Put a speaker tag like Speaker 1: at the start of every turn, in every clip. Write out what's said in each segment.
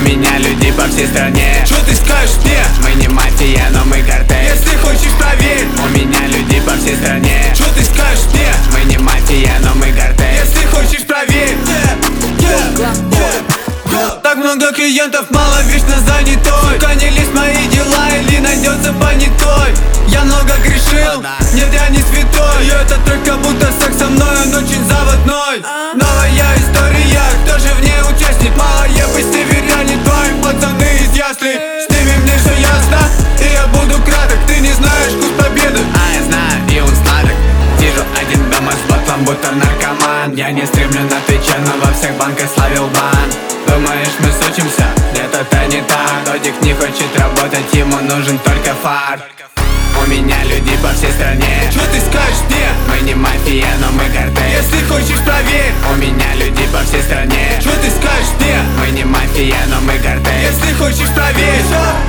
Speaker 1: меня люди по всей стране.
Speaker 2: Что ты скажешь мне?
Speaker 1: Мы не мафия, но мы картель.
Speaker 2: Если хочешь, проверь.
Speaker 1: У меня люди по всей стране.
Speaker 2: Что ты скажешь мне?
Speaker 1: Мы не мафия, но мы картель.
Speaker 2: Если хочешь, проверь. Так много клиентов, мало, вечно занятой. Сука, не лезь в мои дела, или найдется понятой. Я много грешил, нет, я не святой. И этот трек как будто секс со мной, он очень заводной. Новая история, кто же в ней участник? Малая бы северяне, твои пацаны из ясли. С ними мне все ясно, и я буду краток. Ты не знаешь вкус победы.
Speaker 1: Я знаю, и он сладок. Сижу один дома с ботлом, будто наркоман. Я не стримлю на Твиче, но во всех банках славил бан. Думаешь, мы сучимся? Нет, это не так. Додик не хочет работать, ему нужен только фарт. У меня люди по всей стране.
Speaker 2: Что ты скажешь мне?
Speaker 1: Мы не мафия, но мы картель.
Speaker 2: Если хочешь, проверь.
Speaker 1: У меня люди по всей стране.
Speaker 2: Что ты скажешь мне?
Speaker 1: Мы не мафия, но мы картель.
Speaker 2: Если хочешь, проверь.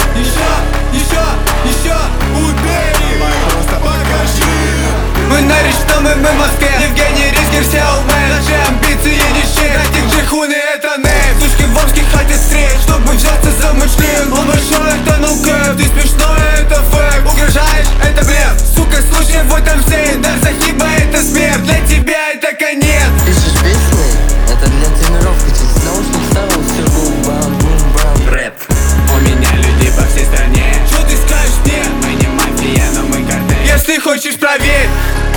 Speaker 2: Еще, убей. Покажи. Мы на речном, и мы в Москве. Евгений Ризгер, Сяомен. Наши амбиции не щит. Этих же хуны, это нэп. Сучки в Омске хотят встреч, чтобы взяться за мой член. Он большой, это ноукэп. Ты смешной, это фэк. Угрожаешь, это блеф. Сука, слушай, вот там все. Дар Захиба, это смерть. Для тебя это конец.
Speaker 3: Пишешь песни? Это для тренировки. Через наушник ставил все бум-бам.
Speaker 1: Рэп. У меня люди по всей стране.
Speaker 2: Что ты скажешь мне?
Speaker 1: Мы не мафия, но мы картель.
Speaker 2: Если хочешь, проверь.